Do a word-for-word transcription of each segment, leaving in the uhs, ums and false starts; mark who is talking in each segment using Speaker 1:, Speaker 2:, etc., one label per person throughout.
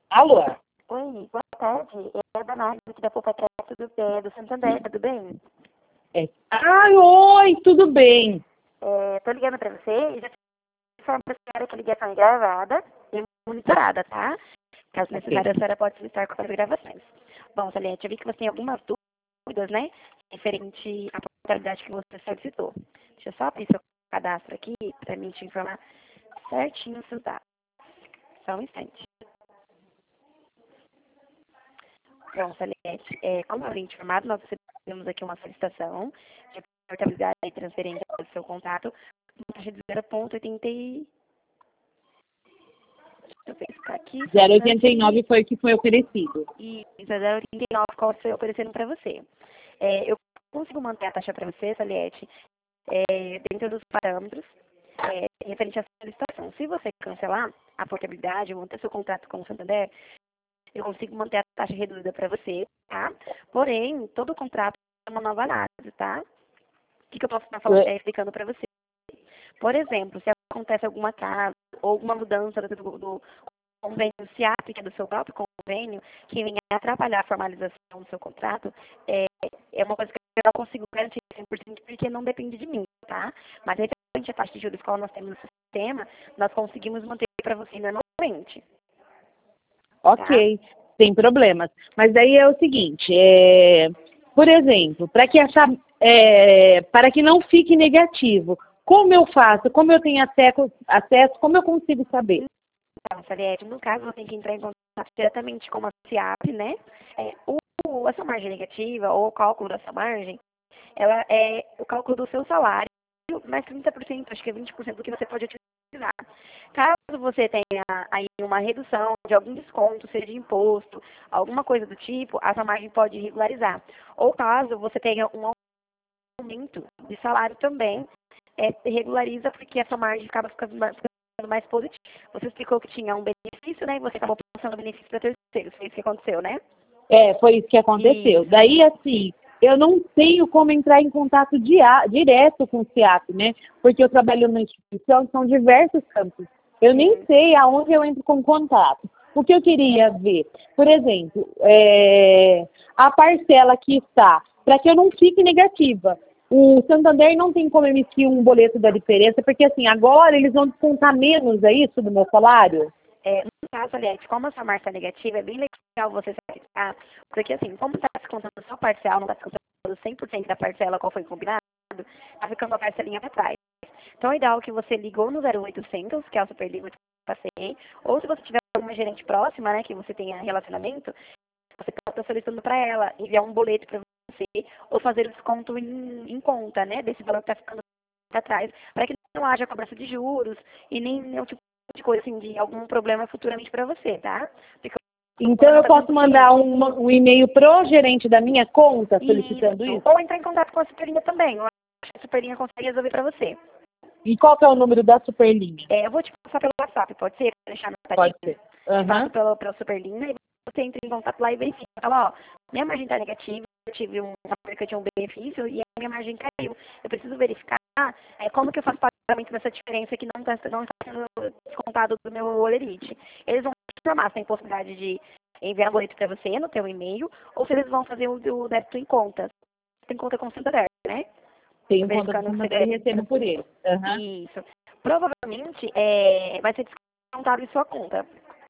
Speaker 1: Alô?
Speaker 2: Oi, boa tarde. É a Danada aqui da Poupa Crédito do, é, do Santander, tudo bem?
Speaker 1: É. Ai, oi, tudo bem?
Speaker 2: É, tô ligando pra você e já te informo pra senhora que a ligação é gravada e monitorada, tá? Caso necessário, a senhora pode solicitar com as gravações. Bom, Salete, eu vi que você tem algumas dúvidas, né? Referente à portabilidade que você solicitou. Deixa eu só abrir seu cadastro aqui pra mim te informar certinho os seus dados. Só um instante. Bom, Salete, é, como eu havia informado, nós recebemos aqui uma solicitação de portabilidade e transferência do seu contrato, uma taxa de zero vírgula oitenta e... Deixa eu verificar aqui.
Speaker 1: zero vírgula oitenta e nove foi o que foi oferecido.
Speaker 2: E zero vírgula oitenta e nove qual foi oferecendo para você. É, eu consigo manter a taxa para você, Saliette, é, dentro dos parâmetros é, referente à solicitação. Se você cancelar a portabilidade, manter seu contrato com o Santander, eu consigo manter a taxa reduzida para você, tá? Porém, todo contrato é uma nova análise, tá? O que, que eu posso estar falando, é, explicando para você? Por exemplo, se acontece alguma caso ou alguma mudança do, do convênio C I A P, que é do seu próprio convênio, que venha atrapalhar a formalização do seu contrato, é, é uma coisa que eu não consigo garantir cem por cento porque não depende de mim, tá? Mas referente à taxa de juros que nós temos no sistema, nós conseguimos manter para você normalmente.
Speaker 1: Ok, tá? Sem problemas. Mas daí é o seguinte, é, por exemplo, para que essa, é, para que não fique negativo, como eu faço? Como eu tenho acesso, acesso como eu consigo saber?
Speaker 2: Então, Saliette, no caso, você tem que entrar em contato diretamente com a C I A P, né? É, o, a sua margem negativa, ou o cálculo da sua margem, ela é o cálculo do seu salário, mais trinta por cento, acho que é vinte por cento do que você pode utilizar. Caso você tenha aí uma redução de algum desconto, seja de imposto, alguma coisa do tipo, a sua margem pode regularizar. Ou caso você tenha um aumento de salário também, é, regulariza porque a sua margem acaba ficando mais, ficando mais positiva. Você explicou que tinha um benefício, né? E você acabou passando benefício para terceiros. Foi isso que aconteceu, né?
Speaker 1: É, foi isso que aconteceu. Isso. Daí, assim, eu não tenho como entrar em contato dia, direto com o C I A P, né? Porque eu trabalho na instituição, são diversos campos. Eu nem sei aonde eu entro com contato. O que eu queria ver, por exemplo, é, a parcela que está, para que eu não fique negativa. O Santander não tem como emitir um boleto da diferença, porque assim, agora eles vão descontar menos, é isso, do meu salário?
Speaker 2: É, no caso, aliás, como a sua marca negativa, é bem legal você saber, porque assim, como está descontando só parcial, não está descontando cem por cento da parcela qual foi combinado, está ficando a parcelinha para trás. Então, é ideal que você ligou no zero oitocentos, que é o Superlimit que eu passei, ou se você tiver uma gerente próxima, né, que você tenha relacionamento, você pode estar solicitando para ela, enviar um boleto para você, ou fazer o desconto em, em conta, né, desse valor que está ficando para trás, para que não haja cobrança de juros e nem nenhum tipo de coisa assim, de algum problema futuramente para você, tá? Porque
Speaker 1: então eu posso mandar um, um e-mail pro gerente da minha conta solicitando isso,
Speaker 2: isso? Ou entrar em contato com a Superlinha também. Eu acho que a Superlinha consegue resolver para você.
Speaker 1: E qual que é o número da Superlinha?
Speaker 2: É, eu vou te passar pelo WhatsApp, pode ser? Vou deixar no
Speaker 1: Pode ser.
Speaker 2: Uhum. Te passo pela, pela Superlinha e você entra em contato lá e verifica. Fala, ó, minha margem está negativa, eu tive um, uma perca de um benefício e a minha margem caiu. Eu preciso verificar é, como que eu faço pagamento dessa diferença que não está não tá sendo descontado do meu Olerite. Eles vão informar se tem possibilidade de enviar um boleto para você no teu e-mail ou se eles vão fazer o, o débito em conta. Tem conta com o Santander, né?
Speaker 1: Tem conta com o Santander e recebo por ele. Uhum.
Speaker 2: Isso. Provavelmente é, vai ser descontado em sua conta.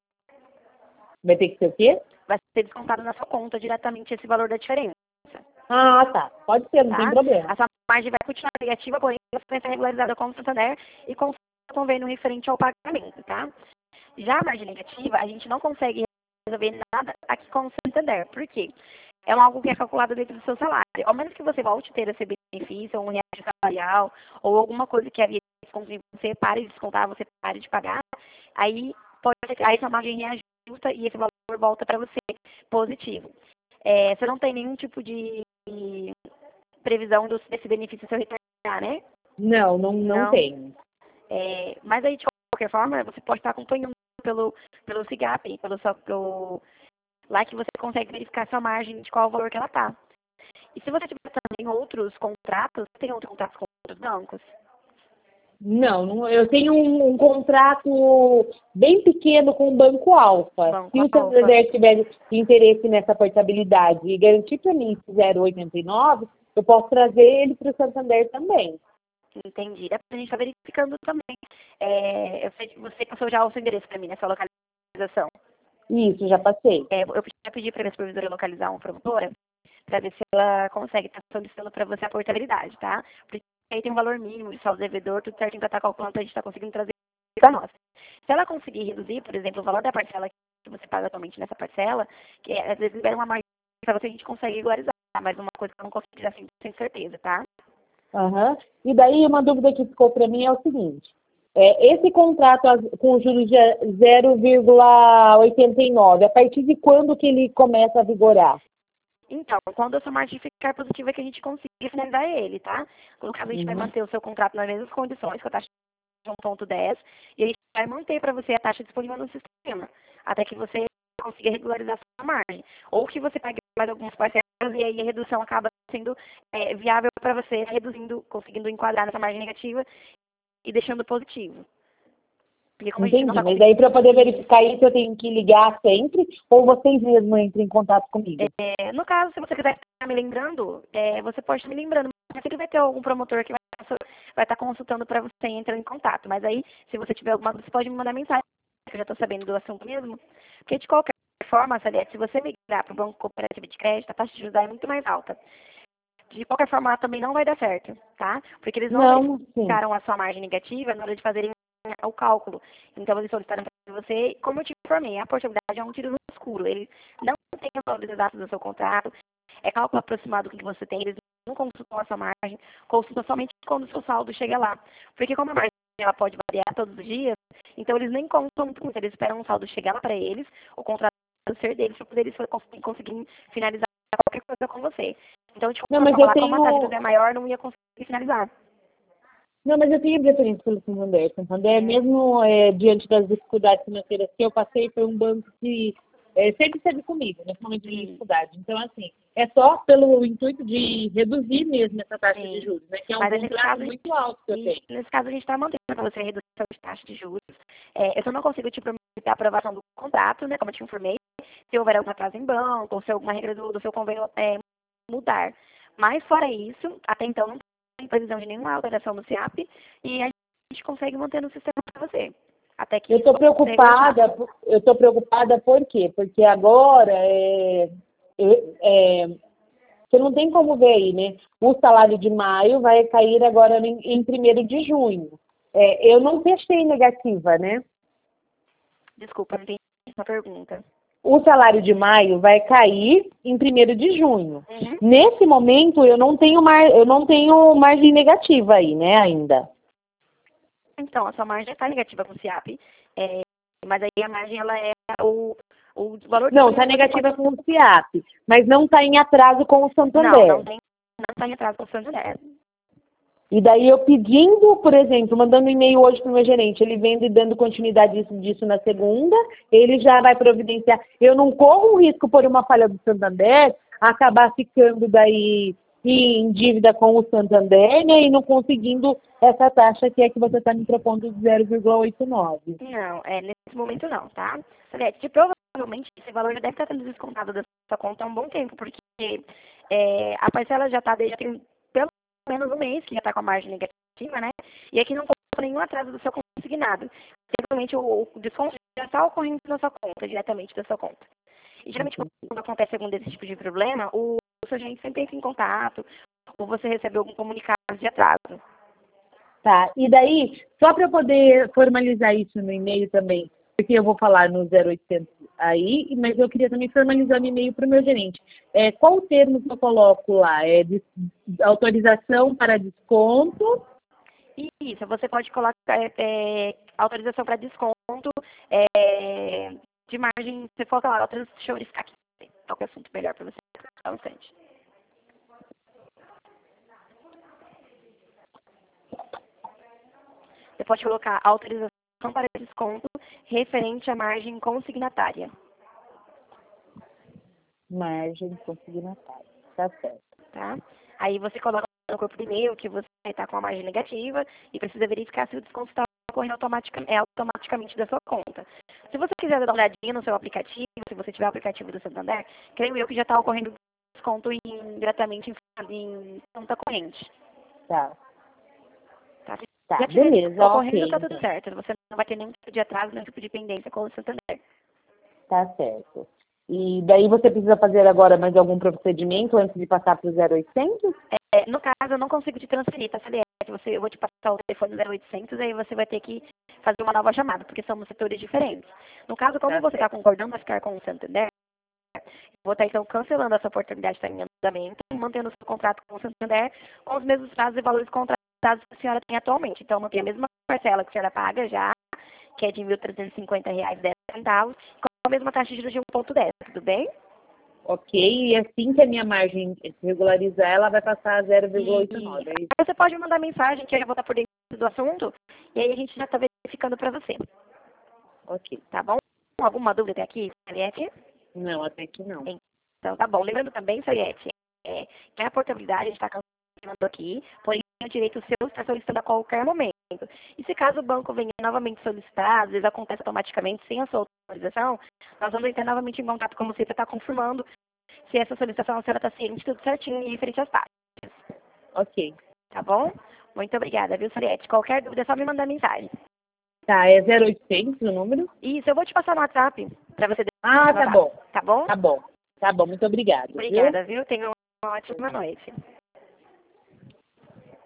Speaker 1: Vai ter que ser o quê?
Speaker 2: Vai ser descontado na sua conta diretamente esse valor da diferença.
Speaker 1: Ah, tá. Pode ser, não
Speaker 2: tá?
Speaker 1: tem problema.
Speaker 2: A sua margem vai continuar negativa, porém você vai ser regularizada com o Santander e com o convênio referente ao pagamento, tá? Já a margem negativa, a gente não consegue resolver nada aqui com o Santander. Por quê? É algo que é calculado dentro do seu salário. Ao menos que você volte a ter esse benefício, ou um reajuste salarial, ou alguma coisa que havia desconto em você pare de descontar, você pare de pagar, aí pode aí sua margem reajusta e esse valor volta para você positivo. É, você não tem nenhum tipo de previsão desse benefício seu retornar, né?
Speaker 1: Não, não, não, não tem.
Speaker 2: É, mas aí, de qualquer forma, você pode estar acompanhando pelo, pelo SIGAP, pelo, pelo, lá que você consegue verificar sua margem de qual o valor que ela está. E se você tiver também outros contratos, tem outros contratos com outros bancos?
Speaker 1: Não, não- eu tenho um, um contrato bem pequeno com o Banco Alfa.
Speaker 2: Banco
Speaker 1: Se o
Speaker 2: Alfa.
Speaker 1: Santander tiver interesse nessa portabilidade e garantir para mim esse zero vírgula oitenta e nove, eu posso trazer ele para o Santander também.
Speaker 2: Entendi. Dá pra gente estar verificando também. É, eu sei que você passou já o seu endereço para mim, né? Sua localização.
Speaker 1: Isso, já passei.
Speaker 2: É, eu já pedi para a minha supervisora localizar uma promotora para ver se ela consegue estar solicitando para você a portabilidade, tá? Porque aí tem um valor mínimo de saldo devedor, tudo certinho para estar calculando para a gente estar conseguindo trazer para nós. Se ela conseguir reduzir, por exemplo, o valor da parcela que você paga atualmente nessa parcela, que é, às vezes libera uma margem para você, a gente consegue regularizar, mas uma coisa que eu não consigo dizer assim, sem certeza, tá?
Speaker 1: Aham. E daí uma dúvida que ficou para mim é o seguinte. É, esse contrato as- com juros de zero vírgula oitenta e nove, a partir de quando que ele começa a vigorar?
Speaker 2: Então, quando a sua margem ficar positiva, é que a gente consiga finalizar ele, tá? No caso, a gente vai
Speaker 1: Uhum.
Speaker 2: manter o seu contrato nas mesmas condições, com a taxa de um ponto dez, e a gente vai manter para você a taxa disponível no sistema, até que você consiga regularizar a sua margem. Ou que você pague mais algumas parcelas e aí a redução acaba sendo é, viável para você, reduzindo, conseguindo enquadrar nessa margem negativa e deixando positivo. Porque como a gente não
Speaker 1: Entendi.
Speaker 2: está
Speaker 1: Mas daí para poder verificar isso eu tenho que ligar sempre ou vocês mesmos entram em contato comigo?
Speaker 2: É, no caso, se você quiser estar me lembrando, é, você pode estar me lembrando, mas sempre vai ter algum promotor que vai, vai estar consultando para você entrar em contato. Mas aí, se você tiver alguma dúvida, você pode me mandar mensagem, que eu já estou sabendo do assunto mesmo. Porque de qualquer forma, Salete, se você migrar para o Banco Cooperativo de Crédito, a taxa de juros é muito mais alta. De qualquer forma, ela também não vai dar certo, tá? Porque eles não
Speaker 1: Não, sim.
Speaker 2: verificaram a sua margem negativa na hora de fazerem o cálculo. Então, eles solicitaram para você, como eu te informei, a portabilidade é um tiro no escuro. Ele não tem os valores exatos do seu contrato, é cálculo aproximado do que você tem, eles não consultam a sua margem, consultam somente quando o seu saldo chega lá. Porque como a margem ela pode variar todos os dias, então eles nem contam muito, muito, eles esperam o saldo chegar lá para eles, o contrato ser deles, para poder eles conseguirem finalizar qualquer coisa com você. Então, de
Speaker 1: Não,
Speaker 2: qualquer
Speaker 1: mas
Speaker 2: forma,
Speaker 1: eu
Speaker 2: lá, como a taxa de juros
Speaker 1: tenho.
Speaker 2: é maior, não ia conseguir finalizar.
Speaker 1: Não, mas eu tenho preferência pelo Santander. Santander,
Speaker 2: É.
Speaker 1: mesmo é, diante das dificuldades financeiras que eu passei, foi um banco que é, sempre esteve comigo, nesse momento de
Speaker 2: Sim,
Speaker 1: dificuldade. Então, assim, é só pelo intuito de reduzir mesmo essa taxa de
Speaker 2: sim.
Speaker 1: juros, né? Que é um
Speaker 2: Mas aí, nesse
Speaker 1: contrato
Speaker 2: caso, a gente,
Speaker 1: muito alto que eu
Speaker 2: e
Speaker 1: tenho.
Speaker 2: nesse caso, a gente está mantendo para você a redução de taxa de juros. É, eu só não consigo te prometer a aprovação do contrato, né, como eu te informei, se houver alguma atraso em banco, ou se alguma regra do, do seu convênio é, mudar. Mas, fora isso, até então, não tem previsão de nenhuma alteração no SIAP, e a gente consegue manter no sistema para você. Até que
Speaker 1: Eu
Speaker 2: isso
Speaker 1: estou
Speaker 2: possa ser regularizado.
Speaker 1: preocupada, por- eu estou preocupada por quê? Porque agora é, é, é, você não tem como ver aí, né? O salário de maio vai cair agora em, em primeiro de junho. É, eu não fechei negativa, né?
Speaker 2: Desculpa, não entendi essa pergunta.
Speaker 1: O salário de maio vai cair em primeiro de junho.
Speaker 2: Uhum.
Speaker 1: Nesse momento, eu não tenho mar, eu não tenho margem negativa aí, né, ainda.
Speaker 2: Então, a sua margem está negativa com o SIAP, é, mas aí a margem ela é o, o valor
Speaker 1: Não, está
Speaker 2: disponível que você
Speaker 1: negativa
Speaker 2: pode...
Speaker 1: com o SIAP, mas não está em atraso com o
Speaker 2: Não, não
Speaker 1: Santander.
Speaker 2: tem, não está em atraso com o Santander.
Speaker 1: E daí eu pedindo, por exemplo, mandando um e-mail hoje para o meu gerente, ele vendo e dando continuidade disso, disso na segunda, ele já vai providenciar. Eu não corro o risco por uma falha do Santander, acabar ficando daí em dívida com o Santander, né, e não conseguindo essa taxa que é que você está me propondo de zero vírgula oitenta e nove.
Speaker 2: Não, é, nesse momento não, tá? Salete, provavelmente esse valor já deve estar sendo descontado da sua conta há um bom tempo, porque é, a parcela já está, já tem pelo menos um mês que já está com a margem negativa, né? E aqui não conta nenhum atraso do seu consignado. Simplesmente o, o desconto já está ocorrendo na sua conta, diretamente da sua conta. E geralmente quando acontece algum desse tipo de problema, o, o seu gerente sempre entra em contato, ou você recebe algum comunicado de atraso.
Speaker 1: Tá, e daí, só para eu poder formalizar isso no e-mail também, porque eu vou falar no zero oitocentos aí, mas eu queria também formalizar no e-mail para o meu gerente. É, qual o termo que eu coloco lá? É de, autorização para desconto?
Speaker 2: Isso, você pode colocar é, é, autorização para desconto é, de margem, você coloca lá, outras, deixa eu verificar aqui, qual que é o assunto melhor para você, só um instante. Você pode colocar autorização para desconto referente à margem consignatária,
Speaker 1: Margem consignatária, tá certo.
Speaker 2: tá? Aí você coloca no corpo do e-mail que você está com uma margem negativa e precisa verificar se o desconto está ocorrendo automatica, é, automaticamente da sua conta. Se você quiser dar uma olhadinha no seu aplicativo, se você tiver o aplicativo do Santander, creio eu que já está ocorrendo desconto em, diretamente em, em conta corrente.
Speaker 1: Tá.
Speaker 2: Tá?
Speaker 1: Tá,
Speaker 2: Já tiver
Speaker 1: beleza,
Speaker 2: ocorrendo,
Speaker 1: ok.
Speaker 2: tá tudo
Speaker 1: Então.
Speaker 2: certo. Você não vai ter nenhum tipo de atraso, nenhum tipo de pendência com o Santander.
Speaker 1: Tá certo. E daí você precisa fazer agora mais algum procedimento antes de passar para o zero oitocentos?
Speaker 2: É, no caso, eu não consigo te transferir, tá, C D F? Você, eu vou te passar o telefone zero oitocentos, aí você vai ter que fazer uma nova chamada, porque somos setores diferentes. No caso, como
Speaker 1: Tá
Speaker 2: você está
Speaker 1: certo.
Speaker 2: concordando a ficar com o Santander, eu vou estar, então, cancelando essa oportunidade de estar em andamento e mantendo o seu contrato com o Santander com os mesmos prazos e valores contratados que a senhora tem atualmente. Então, mantém a mesma parcela que a senhora paga já, que é de mil trezentos e cinquenta reais e dez centavos, com a mesma taxa de juros de um ponto dez, tudo bem?
Speaker 1: Ok, e assim que a minha margem se regularizar, ela vai passar a zero vírgula oitenta e nove.
Speaker 2: E
Speaker 1: É isso?
Speaker 2: você pode mandar mensagem que eu já vou estar por dentro do assunto, e aí a gente já está verificando para você,
Speaker 1: Ok.
Speaker 2: tá bom? Alguma dúvida até aqui, Saliette?
Speaker 1: Não, até que não.
Speaker 2: Então, tá bom. Lembrando também, Saliette, é, que a portabilidade a gente está cancelando aqui, porém o direito seu está solicitando a qualquer momento. E se caso o banco venha novamente solicitar, às vezes acontece automaticamente sem a sua autorização, nós vamos entrar novamente em contato com você para estar confirmando se essa solicitação a senhora está ciente, tudo certinho e referente às taxas.
Speaker 1: Ok.
Speaker 2: Tá bom? Muito obrigada, viu, Saliette? Qualquer dúvida é só me mandar mensagem.
Speaker 1: Tá, é zero oitocentos o número?
Speaker 2: Isso, eu vou te passar no WhatsApp para você
Speaker 1: Ah, tá
Speaker 2: anotar.
Speaker 1: bom.
Speaker 2: Tá bom?
Speaker 1: Tá bom. Tá bom, muito obrigado, viu?
Speaker 2: Obrigada, viu? Tenha uma ótima noite.